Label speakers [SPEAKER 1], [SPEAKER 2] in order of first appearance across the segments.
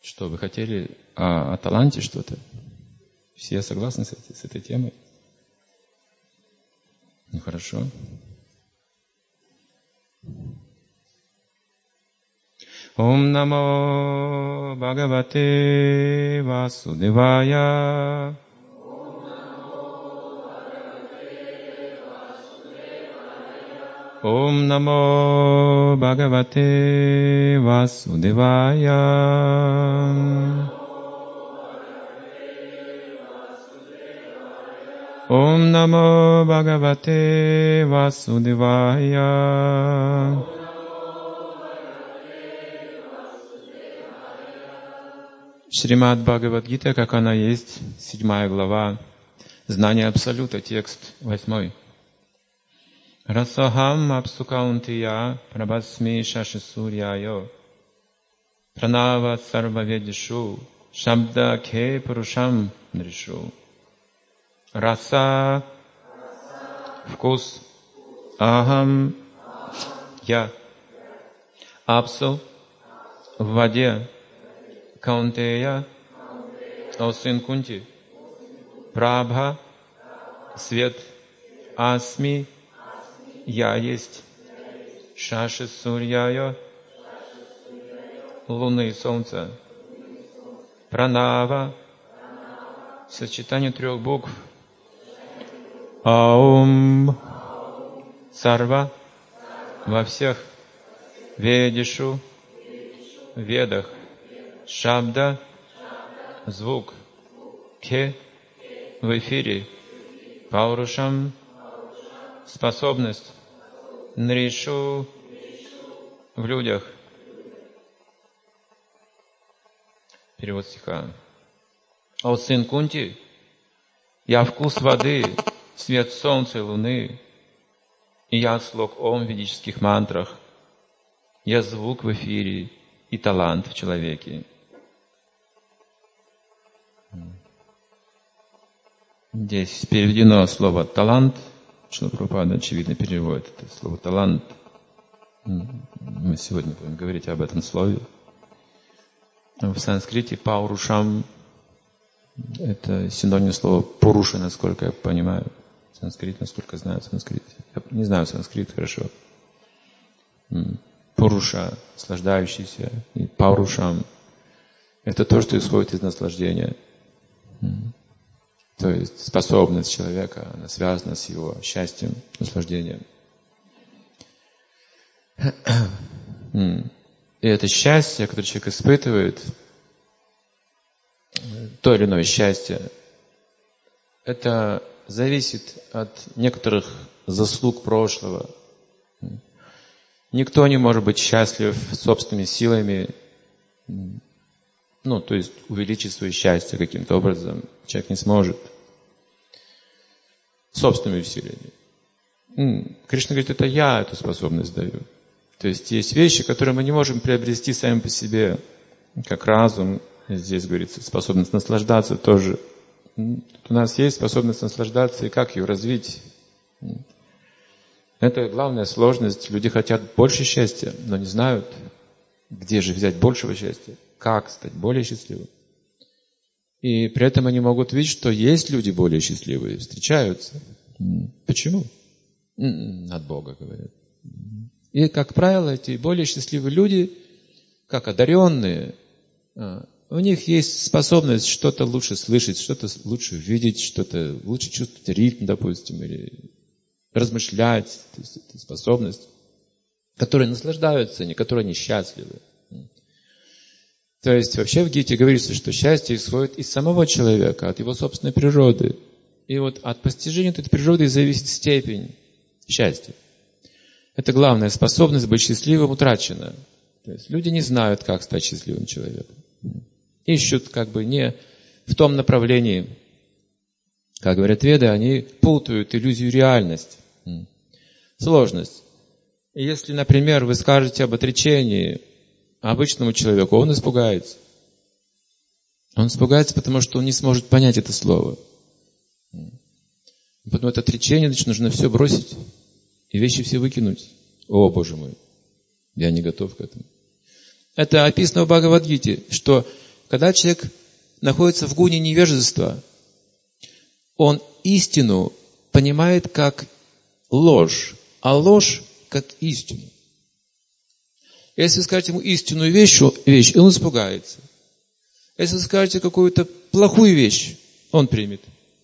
[SPEAKER 1] Что, вы хотели о таланте что-то? Все согласны с этой темой? Ну, хорошо. Ом намо Бхагавате Васудевая. Ом намо Бхагавате Васудевая. Ом намо Бхагавате Васудевая. Шримад Бхагавад-гита, как она есть, 7 глава, знание Абсолюта, текст 8. Расахам апсукаунтия прабасми шашисурьяйо пранава сарваведишу шабда ке пурушам дришу. Раса — вкус, ахам — я, апсу — в воде, каунтея — о сын Кунти, прабха — свет, асми — я есть, шаши сурьяя — луны и солнца, пранава — сочетание 3 букв, аум — сарва — во всех, ведишу — в ведах, шабда — звук, ке — в эфире, паурушам — способность, нришу — в людях. Перевод стиха. О сын Кунти, я вкус воды, свет солнца и луны, и я слог Ом в ведических мантрах, я звук в эфире и талант в человеке. Здесь переведено слово «талант». Шрила Прабхупада, очевидно, переводит это слово «талант». Мы сегодня будем говорить об этом слове. В санскрите «паурушам» — это синоним слова «пуруша», насколько я понимаю. Санскрит, насколько знаю санскрит. Я не знаю санскрит хорошо. Пуруша — наслаждающийся. И «паурушам» — это то, что исходит из наслаждения. То есть способность человека, она связана с его счастьем, наслаждением. И это счастье, которое человек испытывает, то или иное счастье, это зависит от некоторых заслуг прошлого. Никто не может быть счастлив собственными силами, то есть увеличить свое счастье каким-то образом. Человек не сможет собственными усилиями. Кришна говорит, это я эту способность даю. То есть есть вещи, которые мы не можем приобрести сами по себе, как разум. Здесь говорится, способность наслаждаться тоже. Тут у нас есть способность наслаждаться, и как ее развить? Это главная сложность. Люди хотят больше счастья, но не знают, где же взять большего счастья, как стать более счастливым. И при этом они могут видеть, что есть люди более счастливые, встречаются. Почему? От Бога, говорят. И, как правило, эти более счастливые люди, как одаренные, у них есть способность что-то лучше слышать, что-то лучше видеть, что-то лучше чувствовать ритм, допустим, или размышлять. То есть это способность, которые наслаждаются, не которые несчастливы. То есть вообще в Гите говорится, что счастье исходит из самого человека, от его собственной природы. И вот от постижения этой природы зависит степень счастья. Это главная способность быть счастливым утрачена. То есть люди не знают, как стать счастливым человеком. Ищут не в том направлении. Как говорят веды, они путают иллюзию и реальность. Сложность. И если, например, вы скажете об отречении обычному человеку, он испугается. Он испугается, потому что он не сможет понять это слово. Поэтому это отречение, значит, нужно все бросить и вещи все выкинуть. О, Боже мой, я не готов к этому. Это описано в Бхагавад-гите, что когда человек находится в гуне невежества, он истину понимает как ложь, а ложь как истину. Если вы скажете ему истинную вещь, он испугается. Если вы скажете какую-то плохую вещь, он примет.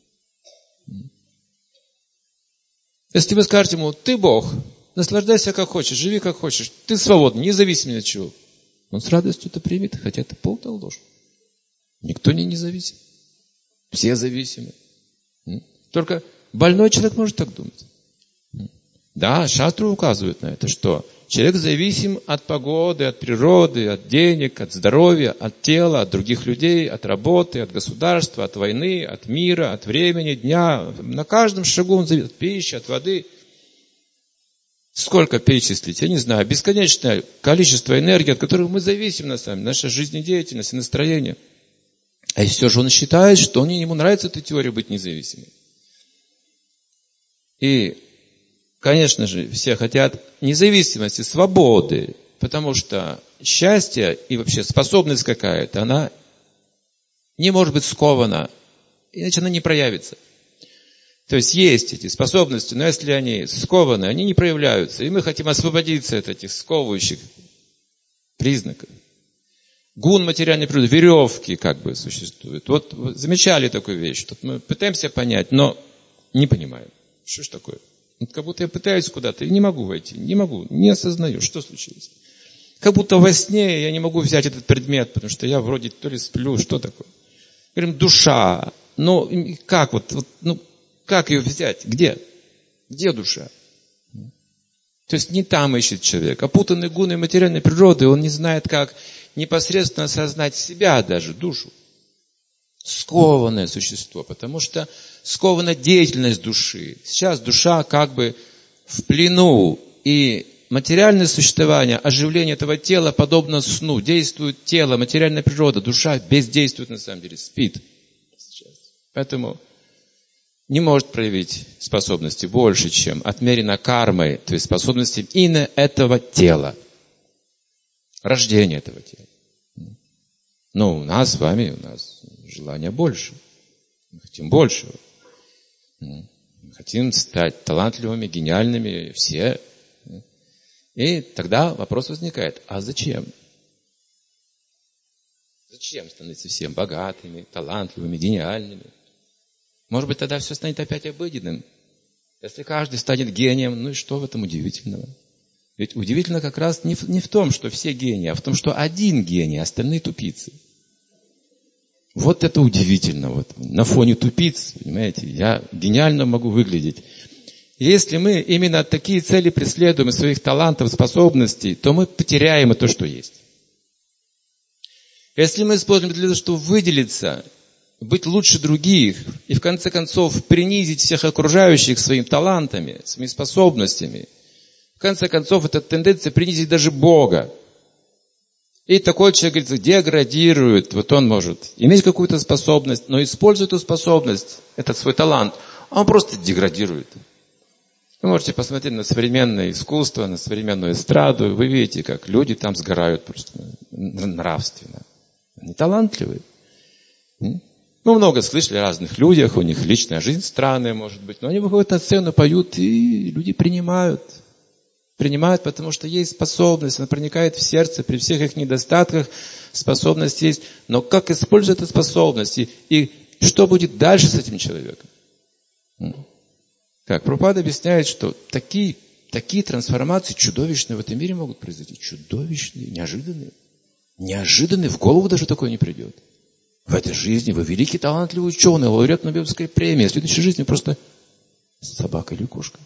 [SPEAKER 1] Если вы скажете ему, ты Бог, наслаждайся как хочешь, живи как хочешь, ты свободен, независимо от чего. Он с радостью это примет, хотя это полная ложь. Никто не независим. Все зависимы. Только больной человек может так думать. Да, шастры указывают на это, что человек зависим от погоды, от природы, от денег, от здоровья, от тела, от других людей, от работы, от государства, от войны, от мира, от времени, дня. На каждом шагу он зависит от пищи, от воды. Сколько перечислить? Я не знаю. Бесконечное количество энергии, от которых мы зависим на самом деле. Наша жизнедеятельность и настроение. А все же он считает, что ему нравится эта теория быть независимым. И, конечно же, все хотят независимости, свободы, потому что счастье и вообще способность какая-то, она не может быть скована, иначе она не проявится. То есть эти способности, но если они скованы, они не проявляются. И мы хотим освободиться от этих сковывающих признаков. Гун материальной природы, веревки как бы существуют. Вот замечали такую вещь, что мы пытаемся понять, но не понимаем. Что ж такое? Вот как будто я пытаюсь куда-то и не могу войти, не осознаю, что случилось. Как будто во сне я не могу взять этот предмет, потому что я вроде то ли сплю, что такое. Говорим, душа. Как как ее взять? Где? Где душа? То есть не там ищет человек. Опутанный гуной материальной природы, он не знает, как непосредственно осознать себя даже, душу. Скованное существо, потому что скована деятельность души. Сейчас душа как бы в плену, и материальное существование, оживление этого тела подобно сну. Действует тело, материальная природа, душа бездействует на самом деле, спит сейчас. Поэтому не может проявить способности больше, чем отмерено кармой, то есть способности именно этого тела. Рождение этого тела. Но у нас с вами, желания больше. Мы хотим большего. Мы хотим стать талантливыми, гениальными, все. И тогда вопрос возникает, а зачем? Зачем становиться всем богатыми, талантливыми, гениальными? Может быть, тогда все станет опять обыденным. Если каждый станет гением, и что в этом удивительного? Ведь удивительно как раз не в том, что все гении, а в том, что один гений, а остальные тупицы. Вот это удивительно. Вот. На фоне тупиц, понимаете, я гениально могу выглядеть. Если мы именно такие цели преследуем из своих талантов, способностей, то мы потеряем и то, что есть. Если мы используем для того, чтобы выделиться, быть лучше других и в конце концов принизить всех окружающих своими талантами, своими способностями, в конце концов это тенденция принизить даже Бога. И такой человек, говорится, деградирует. Вот он может иметь какую-то способность, но используя эту способность, этот свой талант, он просто деградирует. Вы можете посмотреть на современное искусство, на современную эстраду, вы видите, как люди там сгорают просто нравственно. Они талантливые. Мы много слышали о разных людях, у них личная жизнь странная, может быть, но они выходят на сцену, поют, и люди принимают. Принимают, потому что есть способность, она проникает в сердце, при всех их недостатках способность есть. Но как использовать эту способность? И что будет дальше с этим человеком? Как Прабхупада объясняет, что такие трансформации чудовищные в этом мире могут произойти. Чудовищные, неожиданные. Неожиданные, в голову даже такое не придет. В этой жизни вы великий талантливый ученый, лауреат Нобелевской премии. В следующей жизни просто собака или кошка.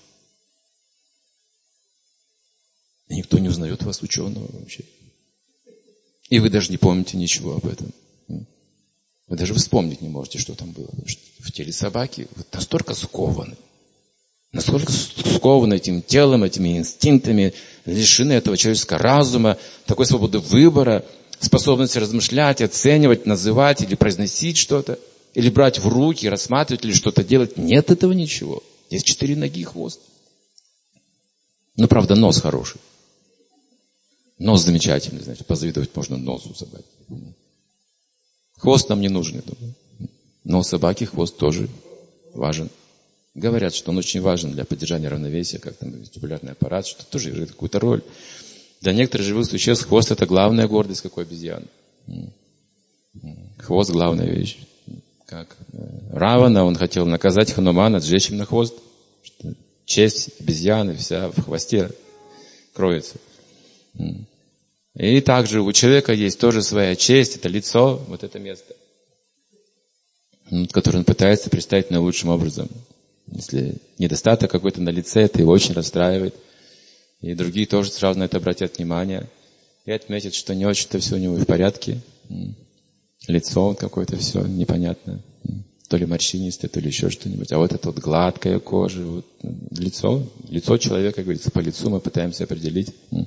[SPEAKER 1] И никто не узнает вас, ученого, вообще. И вы даже не помните ничего об этом. Вы даже вспомнить не можете, что там было. Потому что в теле собаки вы настолько скованы. Настолько скованы этим телом, этими инстинктами, лишены этого человеческого разума, такой свободы выбора, способности размышлять, оценивать, называть или произносить что-то, или брать в руки, рассматривать, или что-то делать. Нет этого ничего. Есть 4 ноги и хвост. Но, правда, нос хороший. Нос замечательный, значит, позавидовать можно носу собаки. Хвост нам не нужен, я думаю. Но у собаки хвост тоже важен. Говорят, что он очень важен для поддержания равновесия, как там вестибулярный аппарат, что тоже играет какую-то роль. Для некоторых живых существ хвост – это главная гордость, как у обезьян. Хвост – главная вещь. Как Равана, он хотел наказать Ханумана, сжечь им на хвост. Что честь обезьяны вся в хвосте кроется. И также у человека есть тоже своя честь, это лицо, вот это место, которое он пытается представить наилучшим образом. Если недостаток какой-то на лице, это его очень расстраивает. И другие тоже сразу на это обратят внимание. И отметят, что не очень-то все у него в порядке. Лицо какое-то все непонятное. То ли морщинистое, то ли еще что-нибудь. А вот это вот гладкая кожа. Вот, лицо человека, как говорится, по лицу мы пытаемся определить.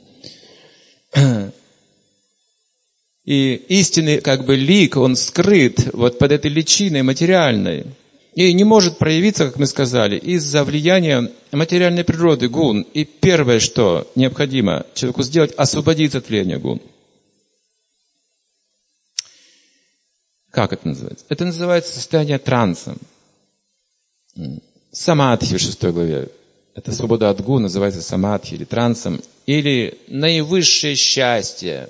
[SPEAKER 1] И истинный как бы лик, он скрыт вот под этой личиной материальной. И не может проявиться, как мы сказали, из-за влияния материальной природы гун. И первое, что необходимо человеку сделать, освободиться от влияния гун. Как это называется? Это называется состояние транса. Самадхи в 6 главе. Это свобода от гун, называется самадхи или трансом. Или наивысшее счастье.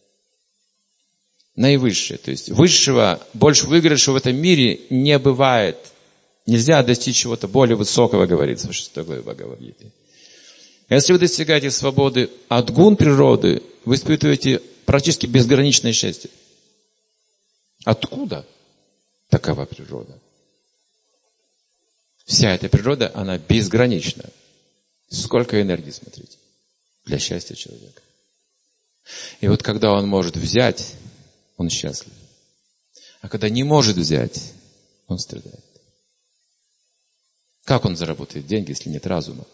[SPEAKER 1] Наивысшее. То есть высшего, больше выигрыша в этом мире не бывает. Нельзя достичь чего-то более высокого, говорится в 6 главе Бхагавад-гиты. Если вы достигаете свободы от гун природы, вы испытываете практически безграничное счастье. Откуда такова природа? Вся эта природа, она безгранична. Сколько энергии, смотрите, для счастья человека. И вот когда он может взять, он счастлив. А когда не может взять, он страдает. Как он заработает деньги, если нет разума?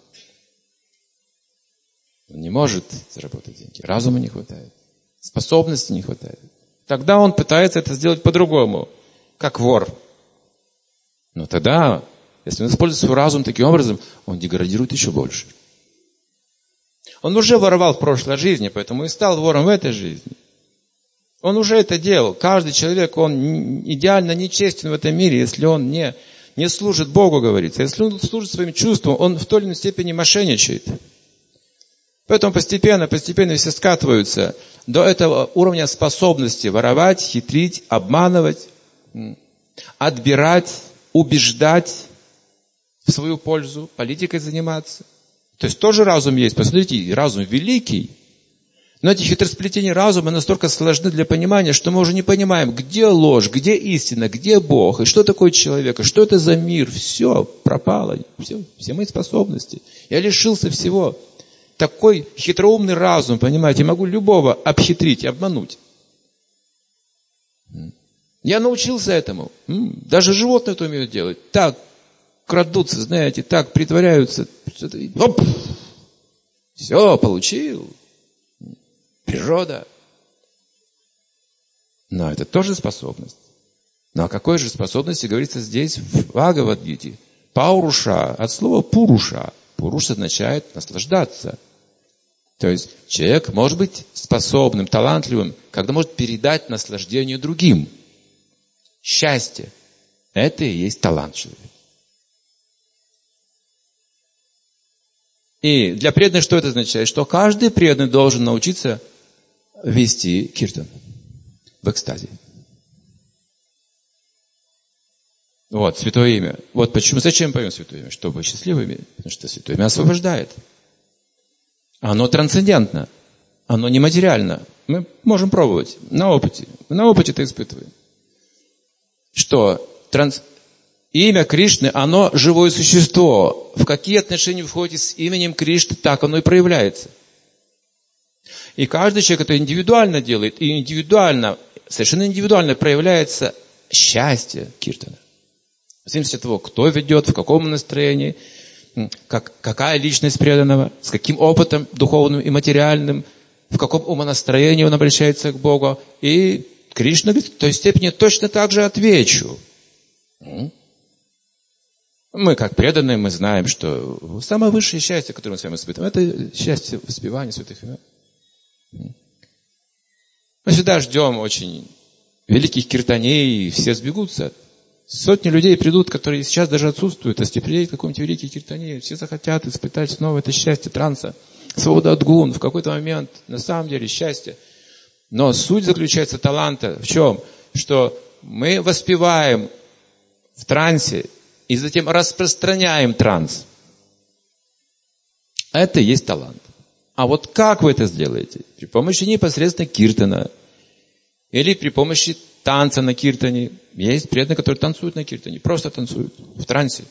[SPEAKER 1] Он не может заработать деньги. Разума не хватает. Способности не хватает. Тогда он пытается это сделать по-другому, как вор. Но тогда, если он использует свой разум таким образом, он деградирует еще больше. Он уже воровал в прошлой жизни, поэтому и стал вором в этой жизни. Он уже это делал. Каждый человек, он идеально нечестен в этом мире, если он не служит Богу, говорится. Если он служит своим чувствам, он в той или иной степени мошенничает. Поэтому постепенно все скатываются до этого уровня способности воровать, хитрить, обманывать, отбирать, убеждать в свою пользу, политикой заниматься. То есть тоже разум есть. Посмотрите, разум великий. Но эти хитросплетения разума настолько сложны для понимания, что мы уже не понимаем, где ложь, где истина, где Бог, и что такое человек, и что это за мир. Все пропало, все мои способности. Я лишился всего. Такой хитроумный разум, понимаете, могу любого обхитрить, обмануть. Я научился этому. Даже животные это умеют делать. Так крадутся, знаете, так притворяются. Оп! Все, получил. Природа. Но это тоже способность. Но о какой же способности говорится здесь в Бхагавад-гите? Пауруша, от слова пуруша. Пуруш означает наслаждаться. То есть человек может быть способным, талантливым, когда может передать наслаждение другим. Счастье. Это и есть талант человека. И для преданных что это означает? Что каждый преданный должен научиться вести киртан в экстазе. Вот, святое имя. Вот почему, зачем поем святое имя? Чтобы быть счастливыми. Потому что святое имя освобождает. Оно трансцендентно. Оно нематериально. Мы можем пробовать на опыте. На опыте это испытываем. Что имя Кришны, оно живое существо. В какие отношения входит с именем Кришны, так оно и проявляется. И каждый человек это индивидуально делает. И индивидуально, совершенно индивидуально проявляется счастье киртана. В зависимости от того, кто ведет, в каком настроении, какая личность преданного, с каким опытом духовным и материальным, в каком умонастроении он обращается к Богу. И Кришна говорит, в той степени точно так же отвечу. Мы, как преданные, мы знаем, что самое высшее счастье, которое мы с вами испытываем, это счастье воспевания святых имен. Мы всегда ждем очень великих киртаней, все сбегутся. Сотни людей придут, которые сейчас даже отсутствуют. Если приедет какой-нибудь великий киртаней, все захотят испытать снова это счастье транса. Свобода от гун. В какой-то момент, на самом деле, счастье. Но суть заключается таланта в чем? Что мы воспеваем в трансе и затем распространяем транс. Это и есть талант. А вот как вы это сделаете? При помощи непосредственно киртана. Или при помощи танца на киртане. Есть преданные, которые танцуют на киртане. Просто танцуют в трансе.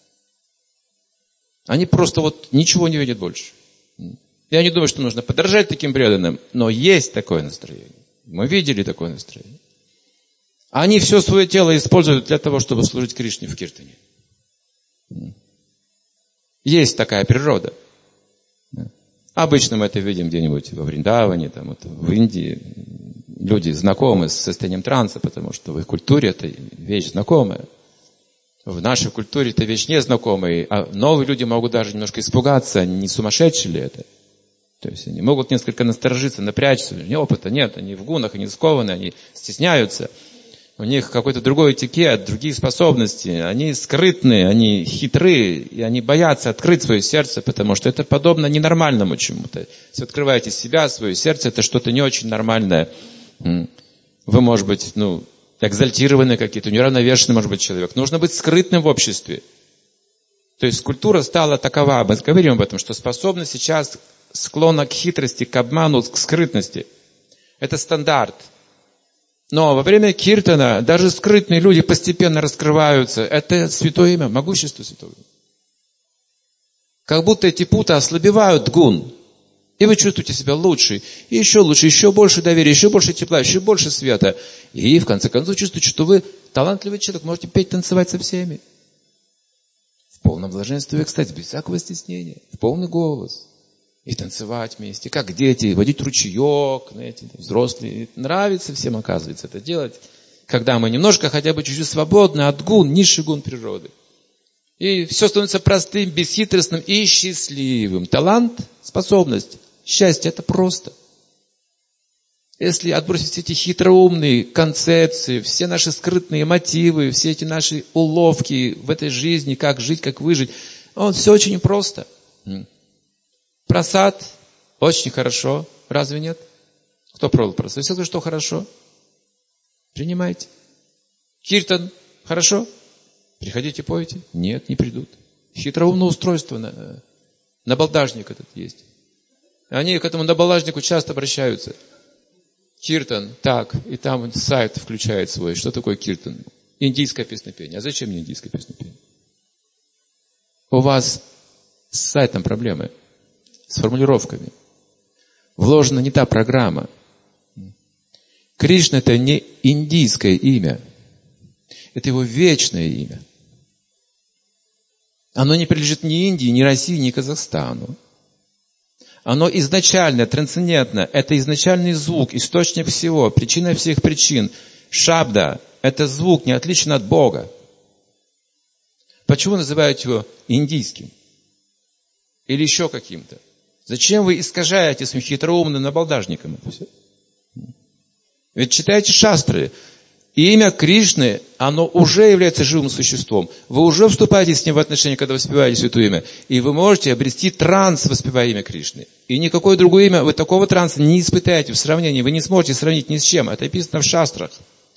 [SPEAKER 1] Они просто вот ничего не видят больше. Я не думаю, что нужно подражать таким преданным, но есть такое настроение. Мы видели такое настроение. Они все свое тело используют для того, чтобы служить Кришне в киртане. Есть такая природа. Обычно мы это видим где-нибудь во Вриндаване, там, вот, в Индии. Люди знакомы с состоянием транса, потому что в их культуре это вещь знакомая. В нашей культуре это вещь незнакомая. А новые люди могут даже немножко испугаться, не сумасшедшие ли это. То есть они могут несколько насторожиться, напрячься. У них опыта нет, они в гунах, они скованы, они стесняются. У них какой-то другой этикет, другие способности. Они скрытные, они хитрые, и они боятся открыть свое сердце, потому что это подобно ненормальному чему-то. Если открываете себя, свое сердце, это что-то не очень нормальное. Вы, может быть, экзальтированные какие-то, неравновешенный, может быть, человек. Нужно быть скрытным в обществе. То есть культура стала такова, мы говорим об этом, что способность сейчас склонна к хитрости, к обману, к скрытности. Это стандарт. Но во время киртана даже скрытные люди постепенно раскрываются. Это святое имя, могущество святого имя. Как будто эти путы ослабевают гун. И вы чувствуете себя лучше, и еще больше доверия, еще больше тепла, еще больше света. И в конце концов чувствуете, что вы талантливый человек, можете петь, танцевать со всеми. В полном блаженстве, кстати, без всякого стеснения, в полный голос. И танцевать вместе, как дети, водить ручеек, знаете, взрослые. Нравится всем, оказывается, это делать, когда мы немножко хотя бы чуть-чуть свободны от гун, низших гун природы. И все становится простым, бесхитростным и счастливым. Талант, способность, счастье – это просто. Если отбросить все эти хитроумные концепции, все наши скрытные мотивы, все эти наши уловки в этой жизни, как жить, как выжить, все очень просто. Прасад очень хорошо. Разве нет? Кто пробовал прасад? Все говорят, что хорошо. Принимайте. Киртан хорошо? Приходите, пойте. Нет, не придут. Хитроумное устройство на балдажник этот есть. Они к этому набалдажнику часто обращаются. Киртан, так, и там сайт включает свой. Что такое киртан? Индийское песнопение. А зачем мне индийское песнопение? У вас с сайтом проблемы. С формулировками. Вложена не та программа. Кришна – это не индийское имя. Это его вечное имя. Оно не принадлежит ни Индии, ни России, ни Казахстану. Оно изначально, трансцендентно. Это изначальный звук, источник всего, причина всех причин. Шабда – это звук, не отличен от Бога. Почему называют его индийским? Или еще каким-то? Зачем вы искажаете своим хитроумным набалдажником это все? Ведь читайте шастры. Имя Кришны, оно уже является живым существом. Вы уже вступаете с ним в отношения, когда воспеваете святое имя. И вы можете обрести транс, воспевая имя Кришны. И никакое другое имя, вы такого транса не испытаете в сравнении. Вы не сможете сравнить ни с чем. Это описано в шастрах.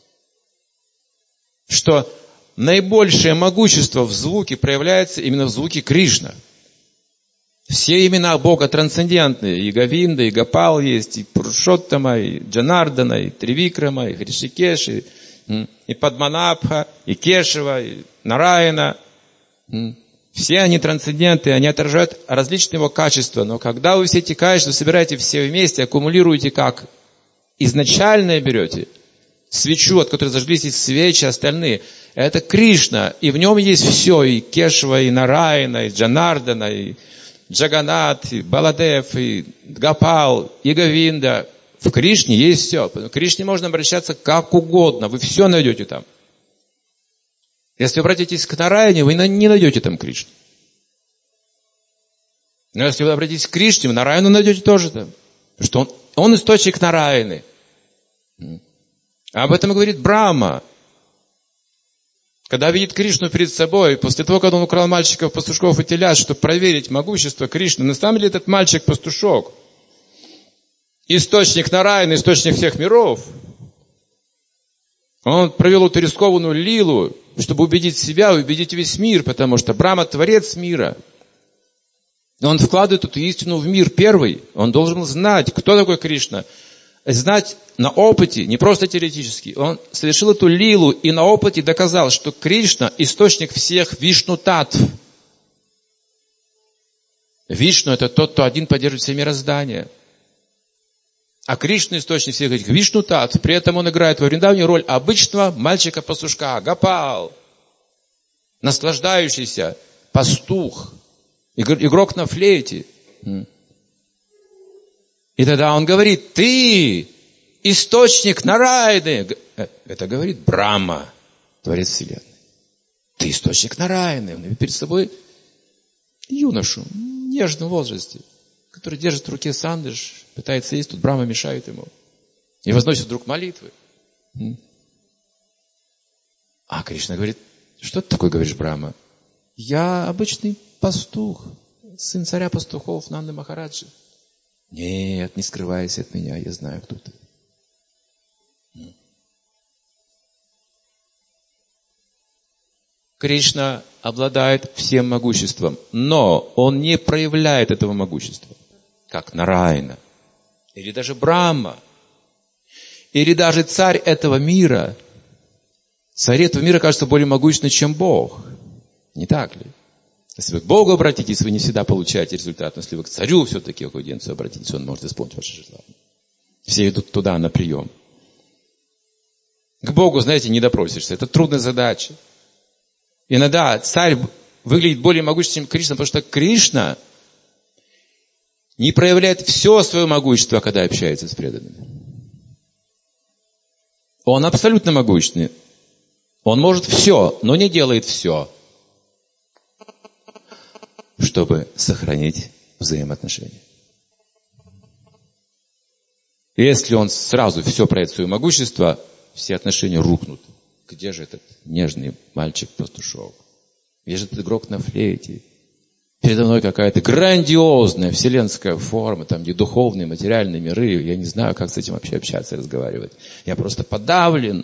[SPEAKER 1] Что наибольшее могущество в звуке проявляется именно в звуке Кришна. Все имена Бога трансцендентные. И Говинда, и Гопал есть, и Пурушоттама, и Джанардана, и Тривикрама, и Хришикеш, и Падманабха, и Кешева, и Нараяна. Все они трансценденты, они отражают различные его качества. Но когда вы все эти качества собираете все вместе, аккумулируете как изначальное берете, свечу, от которой зажглись и свечи остальные, это Кришна. И в нем есть все, и Кешева, и Нараяна, и Джанардана, и Джаганат, и Баладев, и Гопал, и Говинда. В Кришне есть все. К Кришне можно обращаться как угодно. Вы все найдете там. Если обратитесь к Нараяне, вы не найдете там Кришну. Но если вы обратитесь к Кришне, Нараяну найдете тоже там. Потому что он источник Нараяны. Об этом говорит Брахма. Когда видит Кришну перед собой, после того, когда он украл мальчиков, пастушков и телят, чтобы проверить могущество Кришны, на самом деле этот мальчик-пастушок, источник Нараяны, источник всех миров, он провел эту рискованную лилу, чтобы убедить себя, убедить весь мир, потому что Брахма – творец мира. Он вкладывает эту истину в мир первый. Он должен знать, кто такой Кришна. Знать на опыте, не просто теоретически. Он совершил эту лилу и на опыте доказал, что Кришна – источник всех Вишну-татв. Вишну – это тот, кто один поддерживает все мироздание. А Кришна – источник всех этих Вишну-татв. При этом он играет во Вриндаване роль обычного мальчика-пастушка, Гопал, наслаждающийся пастух, игрок на флейте. И тогда он говорит, ты источник Нараяны. Это говорит Брахма, творец Вселенной. Ты источник Нараяны. Он видит перед собой юношу в нежном возрасте, который держит в руке сандыш, пытается есть, тут Брахма мешает ему. И возносит вдруг молитвы. А Кришна говорит, что ты такое говоришь, Брахма? Я обычный пастух, сын царя пастухов Нанды Махараджи. Нет, не скрывайся от меня, я знаю, кто ты. Кришна обладает всем могуществом, но он не проявляет этого могущества, как Нараяна, или даже Брахма, или даже царь этого мира. Царь этого мира кажется более могущественным, чем Бог. Не так ли? Если вы к Богу обратитесь, вы не всегда получаете результат. Но если вы к царю все-таки Аудиенцию обратитесь, он может исполнить ваше желание. Все идут туда на прием. К Богу, знаете, не допросишься. Это трудная задача. Иногда царь выглядит более могущественным, чем Кришна, потому что Кришна не проявляет все свое могущество, когда общается с преданными. Он абсолютно могущественный. Он может все, но не делает все, чтобы сохранить взаимоотношения. Если он сразу все проявит свое могущество, все отношения рухнут. Где же этот нежный мальчик-пастушок? Где же этот игрок на флейте? Передо мной какая-то грандиозная вселенская форма, там где духовные, материальные миры. Я не знаю, как с этим вообще общаться и разговаривать. Я просто подавлен.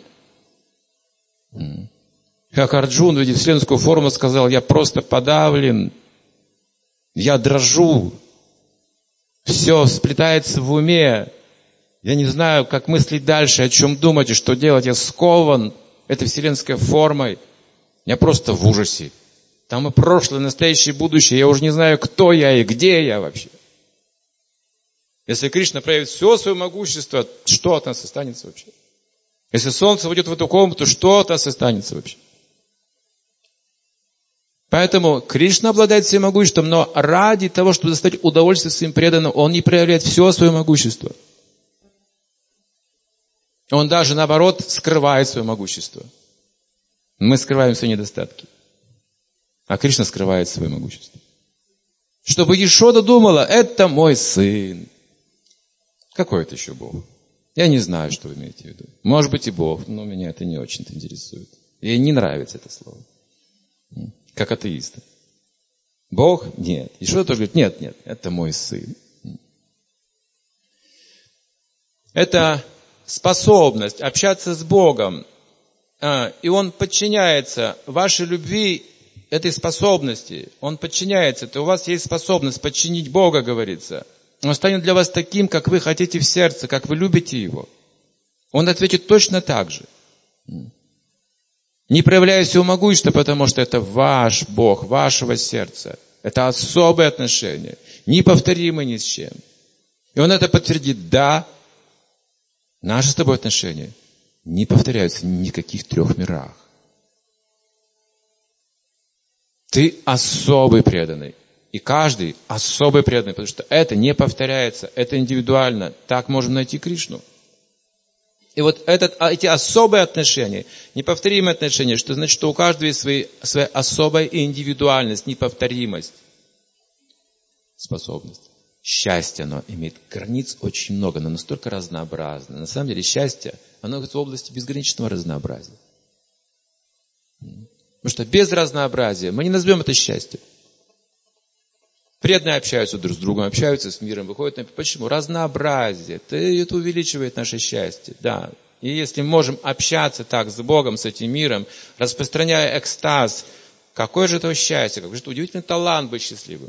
[SPEAKER 1] Как Арджун, видя вселенскую форму, сказал, я просто подавлен. Я дрожу, все сплетается в уме, я не знаю, как мыслить дальше, о чем думать и что делать, я скован этой вселенской формой, я просто в ужасе. Там и прошлое, настоящее, будущее, я уже не знаю, кто я и где я вообще. Если Кришна проявит все свое могущество, что от нас останется вообще? Если солнце войдет в эту комнату, что от нас останется вообще? Поэтому Кришна обладает всем могуществом, но ради того, чтобы доставить удовольствие своим преданным, он не проявляет все свое могущество. Он даже, наоборот, скрывает свое могущество. Мы скрываем свои недостатки. А Кришна скрывает свое могущество. Чтобы Ешода думала, это мой сын. Какой это еще Бог? Я не знаю, что вы имеете в виду. Может быть и Бог, но меня это не очень-то интересует. Ей не нравится это слово. Как атеиста. Бог? Нет. И что тоже говорит? Нет, это мой сын. Это способность общаться с Богом. И Он подчиняется вашей любви, этой способности. Он подчиняется. То у вас есть способность подчинить Бога, говорится. Он станет для вас таким, как вы хотите в сердце, как вы любите Его. Он ответит точно так же. Не проявляя всего могущества, потому что это ваш Бог, вашего сердца. Это особые отношения, неповторимые ни с чем. И Он это подтвердит. Да, наши с тобой отношения не повторяются ни в каких трех мирах. Ты особый преданный. И каждый особый преданный, потому что это не повторяется, это индивидуально. Так можем найти Кришну. И вот эти особые отношения, неповторимые отношения, что значит, что у каждого есть своя особая индивидуальность, неповторимость, способность. Счастье, оно имеет границ очень много, но настолько разнообразно. На самом деле счастье оно находится в области безграничного разнообразия. Потому что без разнообразия мы не назовем это счастьем. Преданные общаются друг с другом, общаются с миром, выходят. Почему? Разнообразие. Это увеличивает наше счастье. Да. И если мы можем общаться так с Богом, с этим миром, распространяя экстаз, какое же это счастье, какой же это удивительный талант быть счастливым.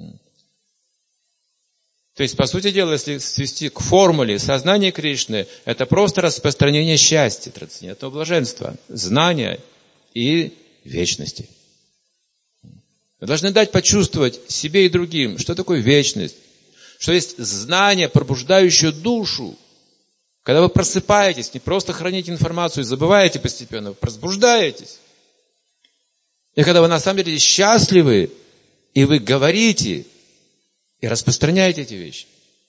[SPEAKER 1] То есть, по сути дела, если свести к формуле сознания Кришны, это просто распространение счастья, трансцендентного блаженства, знания и вечности. Мы должны дать почувствовать себе и другим, что такое вечность, что есть знание, пробуждающее душу. Когда вы просыпаетесь, не просто храните информацию и забываете постепенно, вы пробуждаетесь. И когда вы на самом деле счастливы, и вы говорите, и распространяете эти вещи.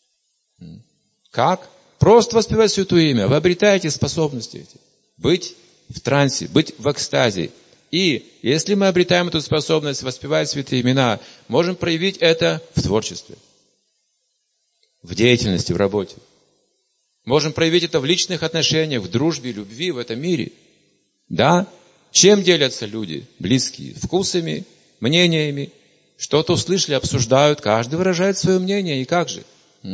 [SPEAKER 1] Как? Просто воспевать Святое Имя. Вы обретаете способности эти. Быть в трансе, быть в экстазе. И если мы обретаем эту способность воспевать святые имена, можем проявить это в творчестве, в деятельности, в работе. Можем проявить это в личных отношениях, в дружбе, любви в этом мире. Да? Чем делятся люди близкие? Вкусами, мнениями. Что-то услышали, обсуждают, каждый выражает свое мнение. И как же?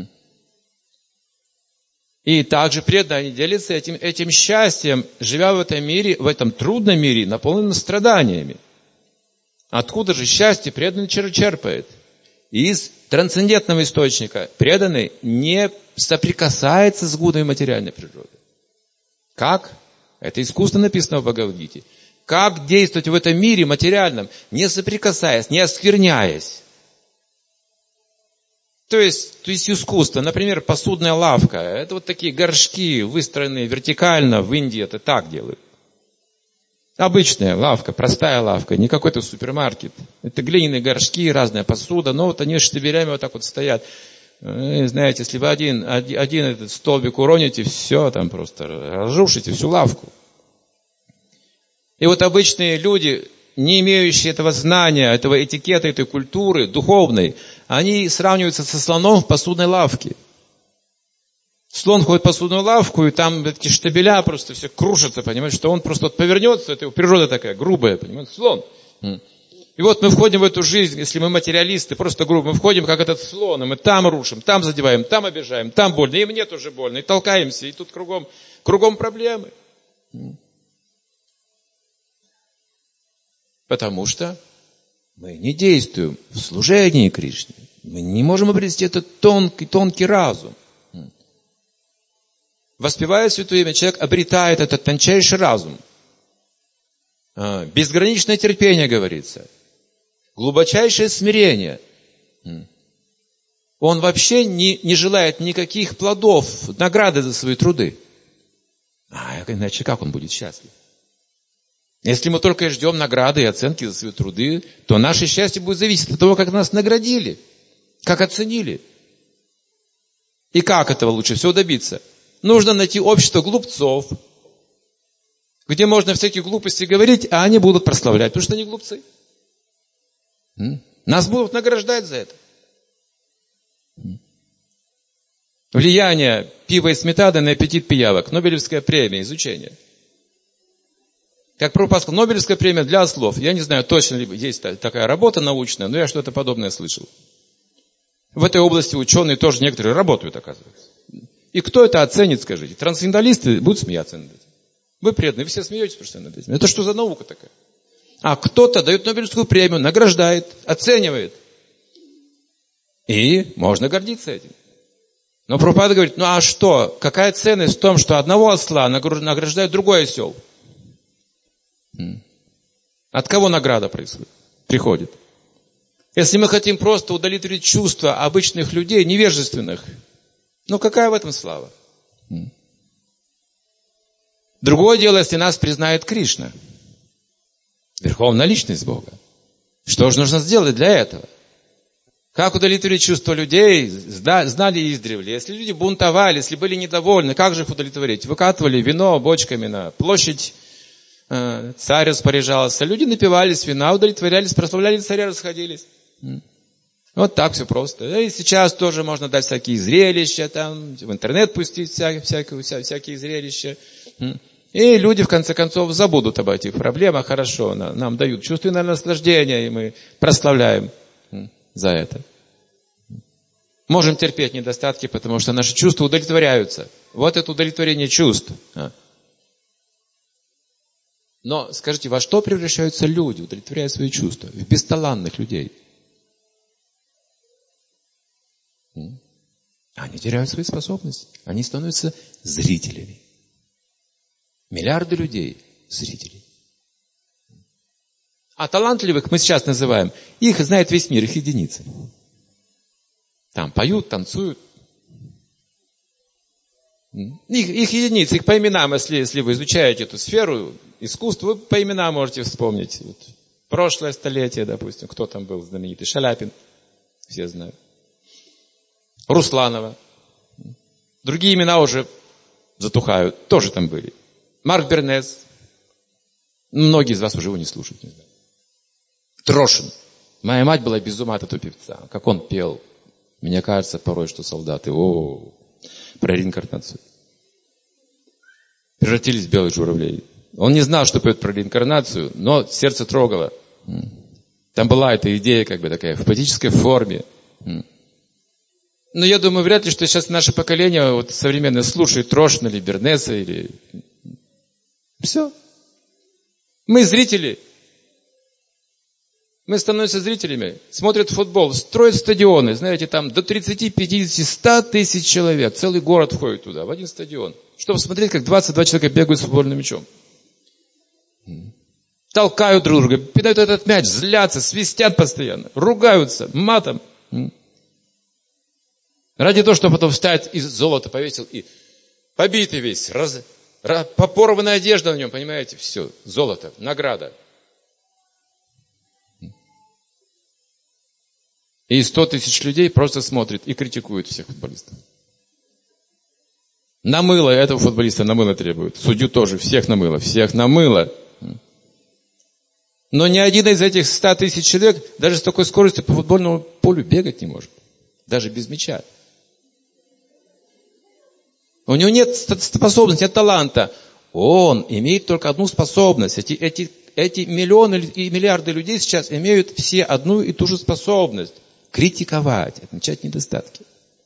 [SPEAKER 1] И также преданные делятся этим счастьем, живя в этом мире, в этом трудном мире, наполненном страданиями. Откуда же счастье преданный черпает? Из трансцендентного источника. Преданный не соприкасается с гунами материальной природы. Как? Это искусство написано в Бхагавад-гите. Как действовать в этом мире материальном, не соприкасаясь, не оскверняясь? То есть искусство, например, посудная лавка. Это вот такие горшки, выстроенные вертикально, в Индии это так делают. Обычная лавка, простая лавка, не какой-то супермаркет. Это глиняные горшки, разная посуда, но вот они штабелями вот так вот стоят. Знаете, если вы один этот столбик уроните, все, там просто разрушите всю лавку. И вот обычные люди, не имеющие этого знания, этого этикета, этой культуры духовной, они сравниваются со слоном в посудной лавке. Слон ходит в посудную лавку, и там эти штабеля просто все крушатся, понимаете, что он просто вот повернется, это природа такая грубая, понимаете, слон. И вот мы входим в эту жизнь, если мы материалисты, просто грубо, мы входим как этот слон, и мы там рушим, там задеваем, там обижаем, там больно, и мне тоже больно, и толкаемся, и тут кругом проблемы. Потому что мы не действуем в служении Кришне. Мы не можем обрести этот тонкий разум. Воспевая Святое Имя, человек обретает этот тончайший разум. Безграничное терпение, говорится. Глубочайшее смирение. Он вообще не желает никаких плодов, награды за свои труды. Иначе как он будет счастлив? Если мы только ждем награды и оценки за свои труды, то наше счастье будет зависеть от того, как нас наградили, как оценили. И как этого лучше всего добиться? Нужно найти общество глупцов, где можно всякие глупости говорить, а они будут прославлять, потому что они глупцы. Нас будут награждать за это. Влияние пива и сметаны на аппетит пиявок. Нобелевская премия, изучение. Как Прабхупада сказал, Нобелевская премия для ослов. Я не знаю, точно ли есть такая работа научная, но я что-то подобное слышал. В этой области ученые тоже некоторые работают, оказывается. И кто это оценит, скажите? Трансценденталисты будут смеяться над этим. Вы преданные, вы все смеетесь просто над этим. Это что за наука такая? А кто-то дает Нобелевскую премию, награждает, оценивает. И можно гордиться этим. Но Прабхупада говорит, ну а что? Какая ценность в том, что одного осла награждает другой осел? От кого награда приходит? Если мы хотим просто удовлетворить чувства обычных людей, невежественных, ну какая в этом слава? Другое дело, если нас признает Кришна, Верховная Личность Бога. Что же нужно сделать для этого? Как удовлетворить чувства людей, знали издревле. Если люди бунтовали, если были недовольны, как же их удовлетворить? Выкатывали вино бочками на площадь, царь распоряжался. Люди напивались вина, удовлетворялись, прославляли царя, расходились. Вот так все просто. И сейчас тоже можно дать всякие зрелища, там, в интернет пустить всякие зрелища. И люди, в конце концов, забудут об этих проблемах. Хорошо, нам дают чувственное наслаждение, и мы прославляем за это. Можем терпеть недостатки, потому что наши чувства удовлетворяются. Вот это удовлетворение чувств. Но скажите, во что превращаются люди, удовлетворяя свои чувства? В бесталанных людей. Они теряют свои способности. Они становятся зрителями. Миллиарды людей – зрителей. А талантливых мы сейчас называем, их знает весь мир, их единицы. Там поют, танцуют. Их единицы, их по именам, если вы изучаете эту сферу искусства, вы по именам можете вспомнить. Вот прошлое столетие, допустим, кто там был знаменитый? Шаляпин, все знают. Русланова. Другие имена уже затухают, тоже там были. Марк Бернес. Многие из вас уже его не слушают, не знаю. Трошин. Моя мать была без ума от этого певца. Как он пел. Мне кажется порой, что солдаты, про реинкарнацию. Превратились в белых журавлей. Он не знал, что поет про реинкарнацию, но сердце трогало. Там была эта идея, как бы такая, в поэтической форме. Но я думаю, вряд ли, что сейчас наше поколение вот, современное слушает Трошина или Бернеса, или... Все. Мы зрители. Мы становимся зрителями, смотрят футбол, строят стадионы, знаете, там до 30, 50, 100 тысяч человек. Целый город входит туда, в один стадион. Чтобы смотреть, как 22 человека бегают с футбольным мячом. Толкают друг друга, пинают этот мяч, злятся, свистят постоянно, ругаются матом. Ради того, чтобы потом встать и золото повесил, и побитый весь, попорванная одежда на нем, понимаете, все, золото, награда. И 100 тысяч людей просто смотрят и критикуют всех футболистов. Намыло этого футболиста, намыло требует. Судью тоже, всех намыло. Но ни один из этих 100 тысяч человек даже с такой скоростью по футбольному полю бегать не может. Даже без мяча. У него нет способности, нет таланта. Он имеет только одну способность. Эти миллионы и миллиарды людей сейчас имеют все одну и ту же способность. Критиковать, отмечать недостатки.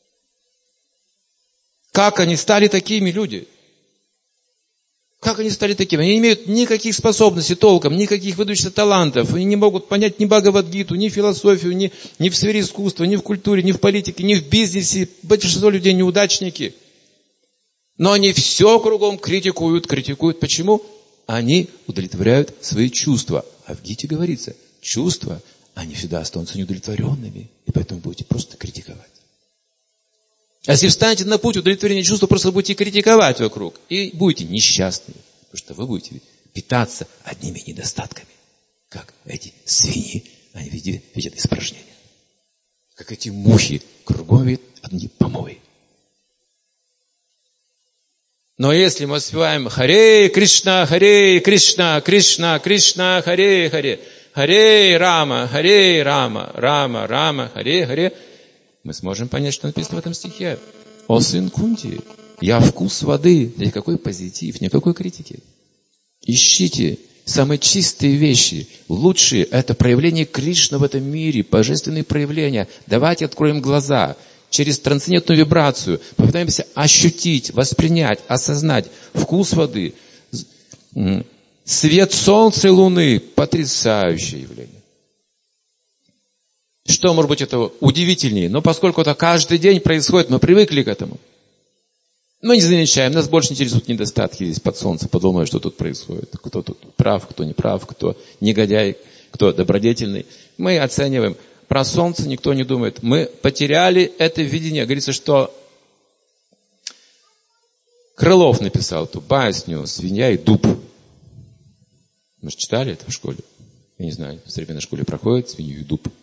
[SPEAKER 1] Как они стали такими, люди? Как они стали такими? Они не имеют никаких способностей толком, никаких выдающихся талантов. Они не могут понять ни Бхагавад-гиту, ни философию, ни в сфере искусства, ни в культуре, ни в политике, ни в бизнесе. Большинство людей неудачники. Но они все кругом критикуют. Почему? Они удовлетворяют свои чувства. А в Гите говорится, чувства, они всегда останутся неудовлетворенными. И поэтому будете просто критиковать. А если встанете на путь удовлетворения чувств, просто будете критиковать вокруг. И будете несчастны. Потому что вы будете питаться одними недостатками. Как эти свиньи, они видят испражнения. Как эти мухи, кругом видят одни помои. Но если мы воспеваем Харе Кришна, Кришна, Кришна, Харе, Рама, Рама, Харе, мы сможем понять, что написано в этом стихе. О сын Кунти, я вкус воды. Никакой позитив, никакой критики. Ищите самые чистые вещи. Лучшие – это проявление Кришны в этом мире, божественные проявления. Давайте откроем глаза. Через трансцендентную вибрацию попытаемся ощутить, воспринять, осознать вкус воды. Свет солнца и луны – потрясающее явление. Что может быть этого удивительнее? Но поскольку это каждый день происходит, мы привыкли к этому. Мы не замечаем, нас больше интересуют недостатки здесь под солнцем, подумая, что тут происходит. Кто тут прав, кто не прав, кто негодяй, кто добродетельный. Мы оцениваем. Про солнце никто не думает. Мы потеряли это видение. Говорится, что Крылов написал эту басню «Свинья и дуб». Мы же читали это в школе. Я не знаю, в современной школе проходит «Свинью и дуб».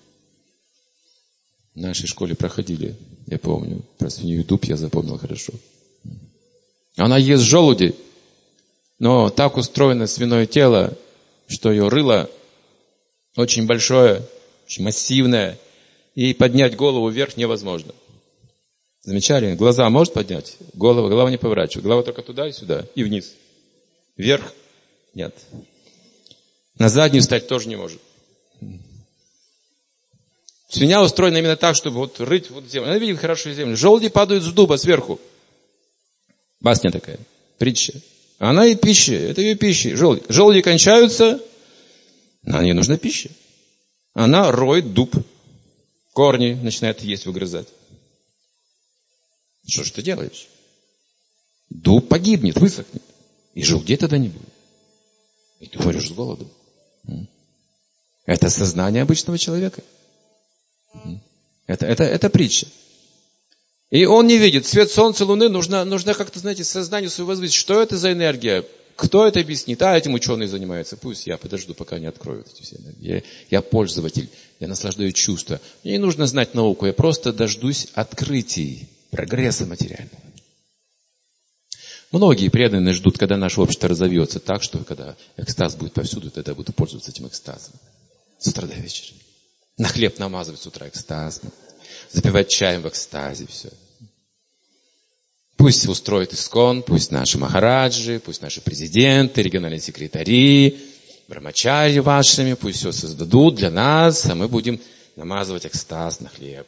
[SPEAKER 1] В нашей школе проходили, я помню. Про свинью и дуб я запомнил хорошо. Она ест желуди, но так устроено свиное тело, что ее рыло очень большое, очень массивное. и поднять голову вверх невозможно. Замечали? Глаза может поднять? Голова не поворачивает. Голова только туда и сюда, и вниз. Вверх? Нет. На заднюю встать тоже не может. Свинья устроена именно так, чтобы вот рыть вот землю. Она видит хорошую землю. Желуди падают с дуба сверху. Басня такая, притча. Она и пища, это ее пища. Желуди кончаются, но ей нужна пища. Она роет дуб. Корни начинает есть, выгрызать. Что ж ты делаешь? Дуб погибнет, высохнет. И желудей тогда не будет. И ты умрешь с голоду. Это сознание обычного человека. Это притча. И он не видит. Свет солнца, луны нужно как-то, знаете, сознанию свое возвысить. Что это за энергия? Кто это объяснит? Этим ученые занимаются. Пусть я подожду, пока не откроют эти все энергии. Я пользователь. Я наслаждаюсь чувством. Мне не нужно знать науку. Я просто дождусь открытий, прогресса материального. Многие преданные ждут, когда наше общество разовьется так, что когда экстаз будет повсюду, тогда будут пользоваться этим экстазом. С утра до вечера. На хлеб намазывать с утра экстаз. Запивать чаем в экстазе. Все. Пусть устроит ИСККОН, пусть наши махараджи, пусть наши президенты, региональные секретари, брамачари вашими, пусть все создадут для нас, а мы будем намазывать экстаз на хлеб.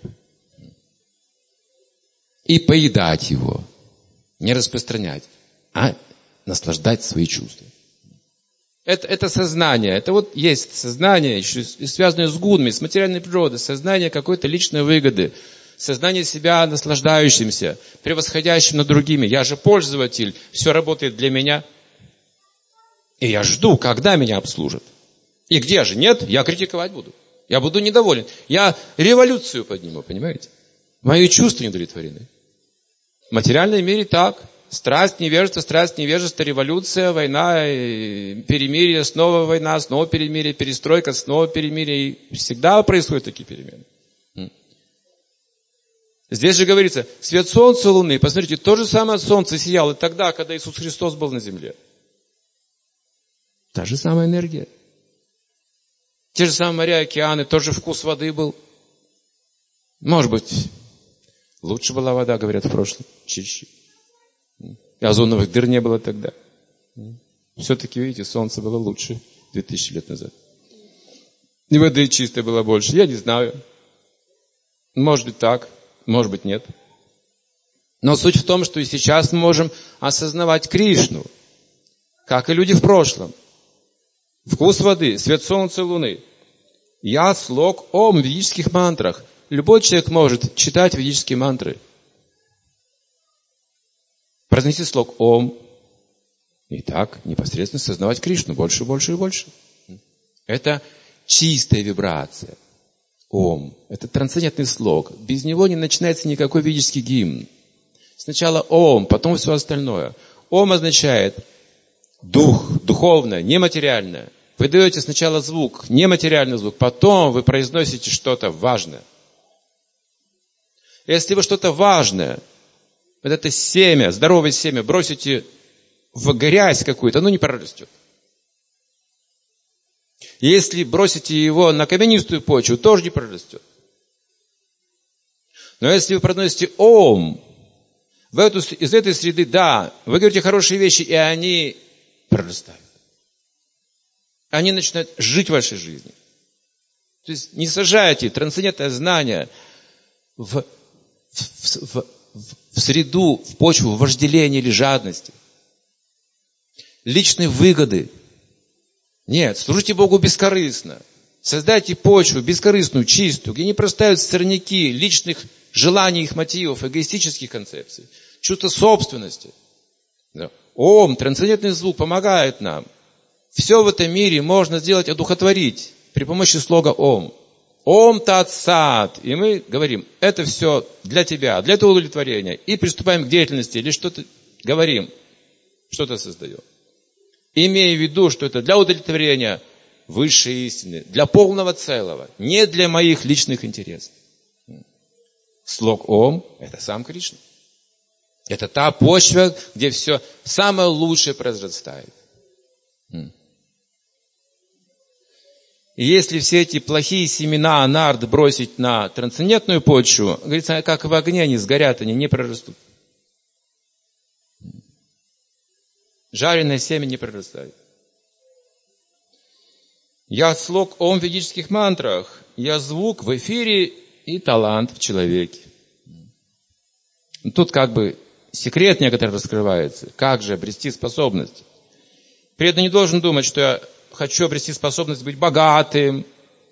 [SPEAKER 1] И поедать его. Не распространять, а наслаждать свои чувства. Это сознание. Это вот есть сознание, еще связанное с гунами, с материальной природой, сознание какой-то личной выгоды, сознание себя наслаждающимся, превосходящим над другими. Я же пользователь, все работает для меня. И я жду, когда меня обслужат. И где же? Нет, я критиковать буду. Я буду недоволен. Я революцию подниму, понимаете? Мои чувства не удовлетворены. В материальном мире так. Страсть, невежество, революция, война, перемирие, снова война, снова перемирие, перестройка, снова перемирие. И всегда происходят такие перемены. Здесь же говорится, свет солнца, луны. Посмотрите, то же самое солнце сияло тогда, когда Иисус Христос был на земле. Та же самая энергия. Те же самые моря, океаны, тот же вкус воды был. Может быть, лучше была вода, говорят, в прошлом, чище. И озоновых дыр не было тогда. Все-таки, видите, солнце было лучше 2000 лет назад. И воды чистой было больше. Я не знаю. Может быть так, может быть нет. Но суть в том, что и сейчас мы можем осознавать Кришну, как и люди в прошлом. Вкус воды, свет солнца и луны. Я слог Ом в ведических мантрах. Любой человек может читать ведические мантры. Произнести слог Ом. И так непосредственно сознавать Кришну больше, больше и больше. Это чистая вибрация. Ом. Это трансцендентный слог. Без него не начинается никакой ведический гимн. Сначала Ом, потом все остальное. Ом означает дух, духовное, нематериальное. Вы даете сначала звук, нематериальный звук, потом вы произносите что-то важное. Если вы что-то важное, вот это семя, здоровое семя, бросите в грязь какую-то, оно не прорастет. Если бросите его на каменистую почву, тоже не прорастет. Но если вы проносите Ом, из этой среды, да, вы говорите хорошие вещи, и они прорастают. Они начинают жить в вашей жизни. То есть не сажайте трансцендентное знание в среду, в почву вожделения или жадности, личной выгоды. Нет, служите Богу бескорыстно. Создайте почву бескорыстную, чистую, где не простают сорняки личных желаний, их мотивов, эгоистических концепций, чувство собственности. Ом, трансцендентный звук помогает нам. Все в этом мире можно сделать, одухотворить при помощи слога Ом. Ом Тат Сат. И мы говорим, это все для тебя, для этого удовлетворения. И приступаем к деятельности, или что-то говорим, что-то создаем. Имея в виду, что это для удовлетворения высшей истины, для полного целого, не для моих личных интересов. Слог Ом – это сам Кришна. Это та почва, где все самое лучшее произрастает. И если все эти плохие семена нард бросить на трансцендентную почву, говорится, как в огне они сгорят, они не прорастут. Жареное семя не прорастает. Я слог ом в ведических мантрах, я звук в эфире и талант в человеке. Тут как бы секрет некоторый раскрывается. Как же обрести способность? Преданный не должен думать, что я хочу обрести способность быть богатым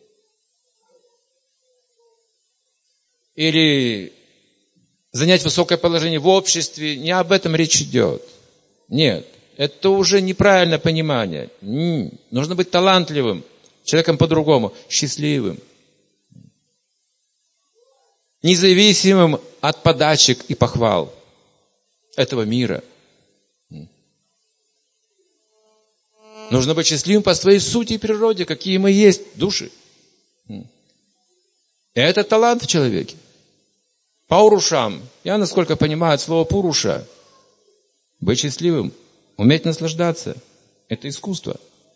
[SPEAKER 1] или занять высокое положение в обществе. Не об этом речь идет. Нет, это уже неправильное понимание. Нужно быть талантливым, человеком по-другому, счастливым, независимым от подачек и похвал этого мира. Нужно быть счастливым по своей сути и природе, какие мы есть, души. Это талант в человеке. Паурушам. Я, насколько понимаю, от слова пуруша. Быть счастливым, уметь наслаждаться. Это искусство.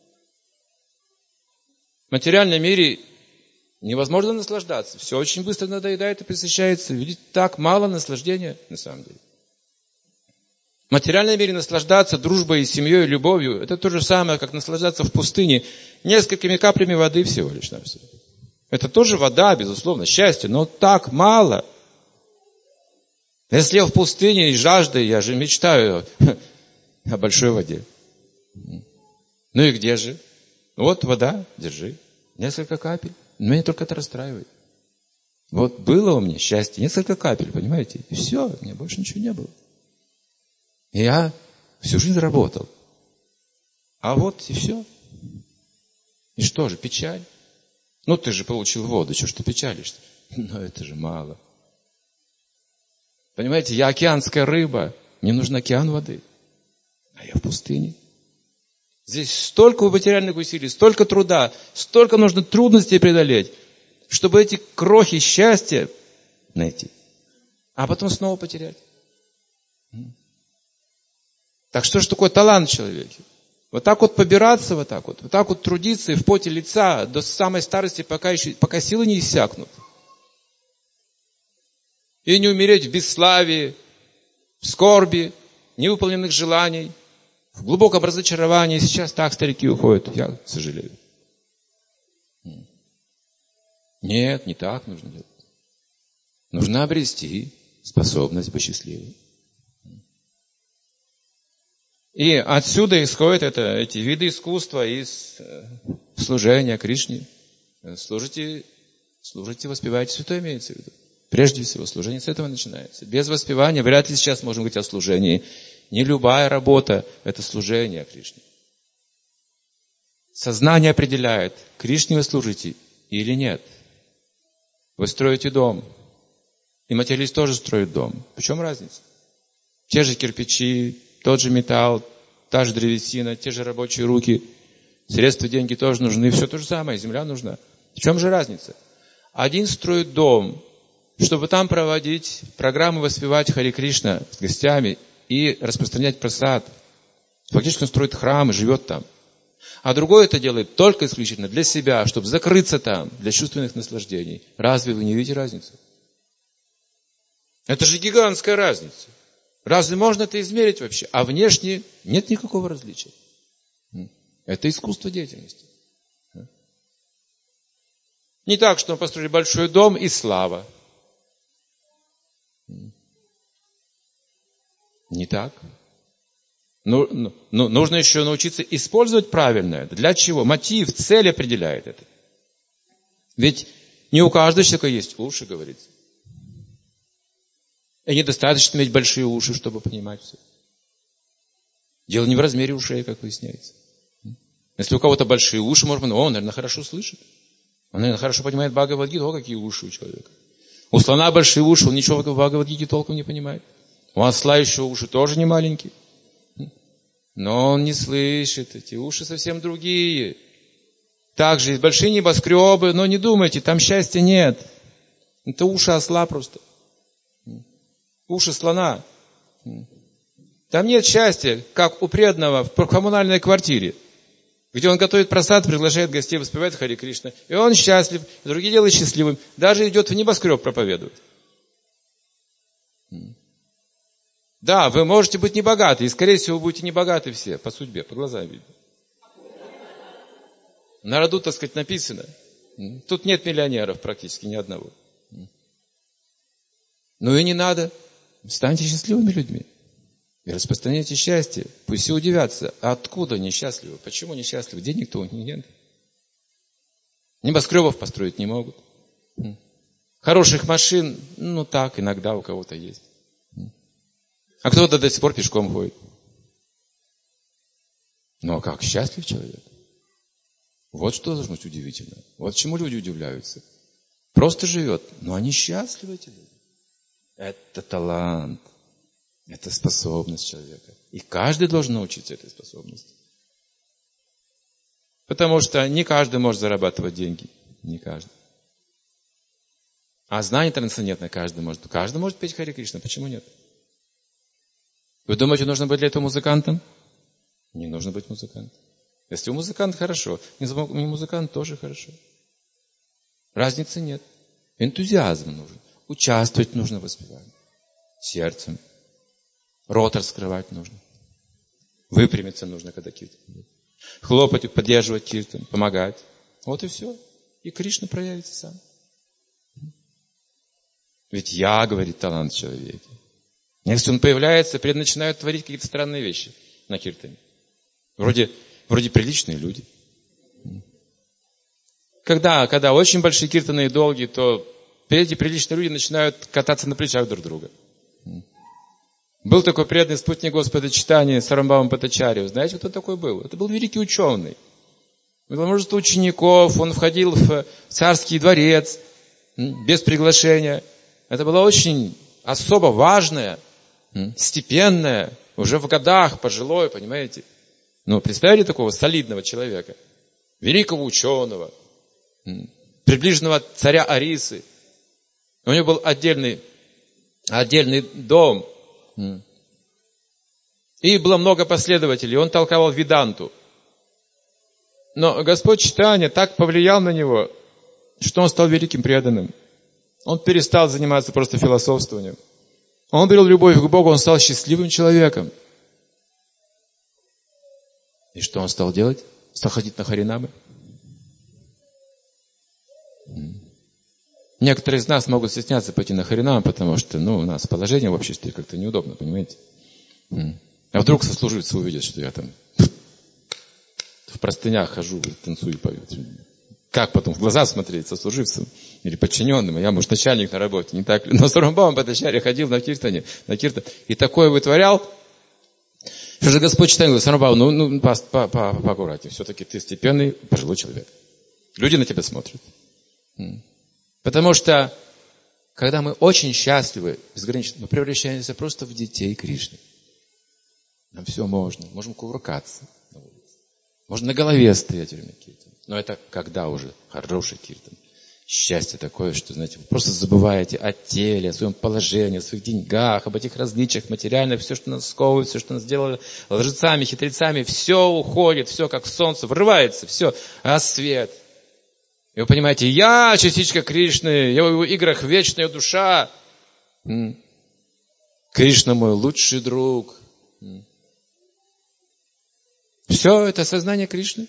[SPEAKER 1] В материальном мире невозможно наслаждаться. Все очень быстро надоедает и пресыщается. Видите, так мало наслаждения на самом деле. В материальном мире наслаждаться дружбой, семьей, любовью, это то же самое, как наслаждаться в пустыне несколькими каплями воды всего лишь навсего. Это тоже вода, безусловно, счастье, но так мало. Если я в пустыне и жаждой, я же мечтаю о большой воде. Ну и где же? Вот вода, держи. Несколько капель. Меня только это расстраивает. Вот было у меня счастье, несколько капель, понимаете? И все, у меня больше ничего не было. И я всю жизнь работал. А вот и все. И что же, печаль? Ну, ты же получил воду, чего ж ты печалишься? Но это же мало. Понимаете, я океанская рыба, мне нужен океан воды. А я в пустыне. Здесь столько материальных усилий, столько труда, столько нужно трудностей преодолеть, чтобы эти крохи счастья найти, а потом снова потерять. Так что же такое талант в человеке? Вот так вот побираться, вот так вот трудиться и в поте лица до самой старости, пока силы не иссякнут. И не умереть в бесславии, в скорби, невыполненных желаний, в глубоком разочаровании. Сейчас так старики уходят, я сожалею. Нет, не так нужно делать. Нужно обрести способность быть счастливым. И отсюда исходят эти виды искусства из служения Кришне. Служите, воспевайте святое, имеется в виду. Прежде всего, служение с этого начинается. Без воспевания вряд ли сейчас можем говорить о служении. Не любая работа – это служение Кришне. Сознание определяет, Кришне вы служите или нет. Вы строите дом. И материалист тоже строит дом. В чем разница? Те же кирпичи, тот же металл, та же древесина, те же рабочие руки. Средства, деньги тоже нужны. Все то же самое, земля нужна. В чем же разница? Один строит дом, чтобы там проводить программы, воспевать Харе Кришна с гостями и распространять прасад. Фактически он строит храм и живет там. А другой это делает только исключительно для себя, чтобы закрыться там, для чувственных наслаждений. Разве вы не видите разницу? Это же гигантская разница. Разве можно это измерить вообще? А внешне нет никакого различия. Это искусство деятельности. Не так, что мы построили большой дом и слава. Не так. Нужно еще научиться использовать правильно это. Для чего? Мотив, цель определяет это. Ведь не у каждого человека есть уши, говорится. И недостаточно иметь большие уши, чтобы понимать все. Дело не в размере ушей, как выясняется. Если у кого-то большие уши, может быть, он, наверное, хорошо слышит. Он, наверное, хорошо понимает Бхагавад-гиту. О, какие уши у человека. У слона большие уши, он ничего в Бхагавад-гите толком не понимает. У осла еще уши тоже не маленькие. Но он не слышит. Эти уши совсем другие. Также есть большие небоскребы, но не думайте, там счастья нет. Это уши осла просто. Уши слона. Там нет счастья, как у преданного в коммунальной квартире. где он готовит просад, приглашает гостей, воспевает Хари Кришна. И он счастлив, и другие делают счастливым. Даже идет в небоскреб проповедовать. Да, вы можете быть небогаты, и, скорее всего, вы будете небогаты все, по судьбе, по глазам видно. На роду, так сказать, написано. Тут нет миллионеров практически, ни одного. Ну и не надо. Станьте счастливыми людьми. И распространяйте счастье. Пусть все удивятся. А откуда несчастливы? Почему несчастливы? Денег-то у них нет. Небоскребов построить не могут. Хороших машин, ну так, иногда у кого-то есть. А кто-то до сих пор пешком ходит. Ну а как? Счастлив человек? Вот что должно быть удивительно. Вот чему люди удивляются. Просто живет, но они счастливы, эти люди. Это талант. Это способность человека. И каждый должен научиться этой способности. Потому что не каждый может зарабатывать деньги. Не каждый. А знание трансцендентное каждый может. Каждый может петь Хари Кришна. Почему нет? Вы думаете, нужно быть для этого музыкантом? Не нужно быть музыкантом. Если вы музыкант, хорошо. Не музыкант, тоже хорошо. Разницы нет. Энтузиазм нужен. Участвовать нужно в воспевании. Сердцем. Рот раскрывать нужно. Выпрямиться нужно, когда киртан. Хлопать, поддерживать киртан, помогать. Вот и все. И Кришна проявится сам. Ведь я, говорит, талант в человеке. Если он появляется, начинают творить какие-то странные вещи на киртане. Вроде приличные люди. Когда очень большие киртаны и долгие, то эти приличные люди начинают кататься на плечах друг друга. Был такой преданный спутник Господа Чайтаньи Сарамбхава Бхаттачарья. Знаете, кто такой был? Это был великий ученый. Было множество учеников, он входил в царский дворец без приглашения. Это была очень особо важная, степенная, уже в годах, пожилой, понимаете. Ну, представили такого солидного человека, великого ученого, приближенного царя Арисы. У него был отдельный дом. И было много последователей. Он толковал веданту. Но Господь Чайтанья так повлиял на него, что он стал великим преданным. Он перестал заниматься просто философствованием. Он обрел любовь к Богу, он стал счастливым человеком. И что он стал делать? Стал ходить на харинамы. Некоторые из нас могут стесняться пойти на харинамы, потому что, у нас положение в обществе как-то неудобно, понимаете? А вдруг сослуживцы увидят, что я там в простынях хожу, танцую и пою. Как потом в глаза смотреть сослуживцам или подчиненным? Я, может, начальник на работе, не так ли? Но Сарамбхава Бхаттачарья ходил на киртан, и такое вытворял. Что же Господь Чайтанья говорит: Сарамбхава, поаккуратнее. Все-таки ты степенный, пожилой человек. Люди на тебя смотрят. Потому что, когда мы очень счастливы, безгранично, мы превращаемся просто в детей Кришны. Нам все можно. Можем кувыркаться на улице. Можно на голове стоять во время киртана. Но это когда уже хороший киртан. Счастье такое, что, знаете, вы просто забываете о теле, о своем положении, о своих деньгах, об этих различиях материальных, все, что нас сковывает, все, что нас сделало лжецами, хитрецами, все уходит, все как солнце, врывается, все, а свет. И вы понимаете, я частичка Кришны, я в его играх вечная душа. Кришна мой лучший друг. Все это сознание Кришны.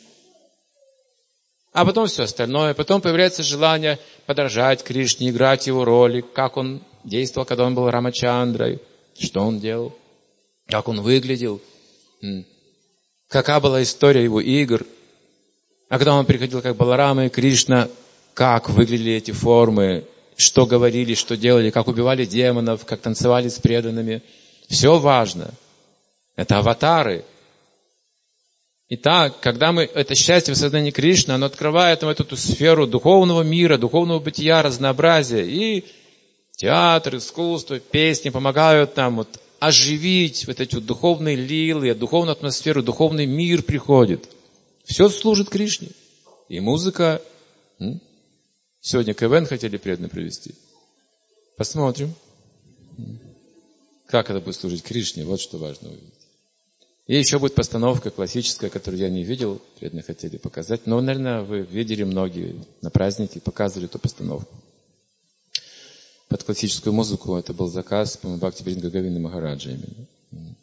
[SPEAKER 1] А потом все остальное. Потом появляется желание подражать Кришне, играть его роли, как он действовал, когда он был Рамачандрой, что он делал, как он выглядел, какая была история его игр. А когда он приходил как Баларама и Кришна, как выглядели эти формы, что говорили, что делали, как убивали демонов, как танцевали с преданными. Все важно. Это аватары. Итак, когда это счастье в сознании Кришны, оно открывает нам эту сферу духовного мира, духовного бытия, разнообразия. И театр, искусство, песни помогают нам оживить эти духовные лилы, духовную атмосферу, духовный мир приходит. Все служит Кришне. И музыка. Сегодня КВН хотели преданно провести. Посмотрим. Как это будет служить Кришне, вот что важно увидеть. И еще будет постановка классическая, которую я не видел, преданные хотели показать. Но, наверное, вы видели многие на празднике, показывали эту постановку. Под классическую музыку это был заказ, по-моему, Бхактивинода Говинда Махараджа именно.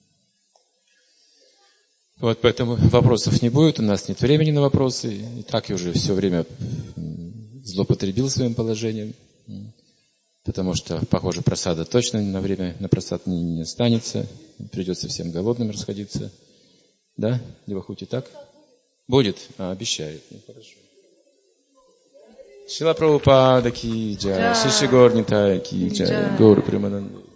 [SPEAKER 1] Вот поэтому вопросов не будет, у нас нет времени на вопросы. И так я уже все время злоупотребил своим положением. Потому что, похоже, просада точно на время на просад не останется. Придется всем голодным расходиться. Да? Девахути, так? Будет? Обещает. Ну, хорошо. Шрила Прабхупада ки джай, Шиши Гор Нитай ки джай, Гуру Примананда.